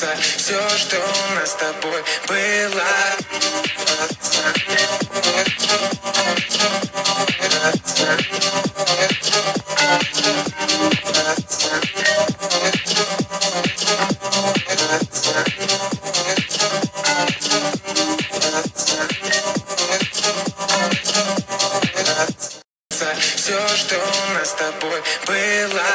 Все, что у нас с тобой было. Все, что у нас с тобой было.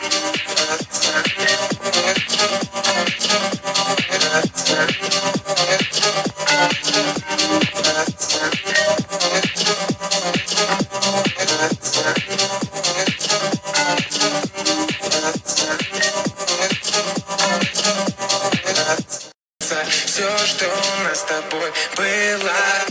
Все, что у нас с тобой было.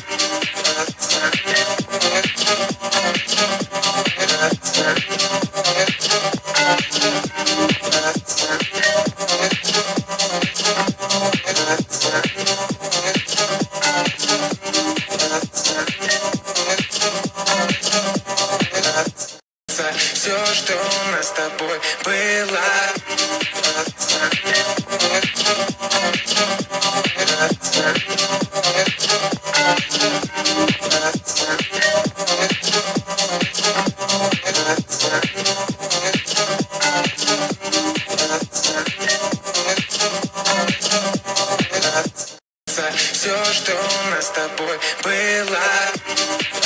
Все, что у нас с тобой было. Все, что у нас с тобой было.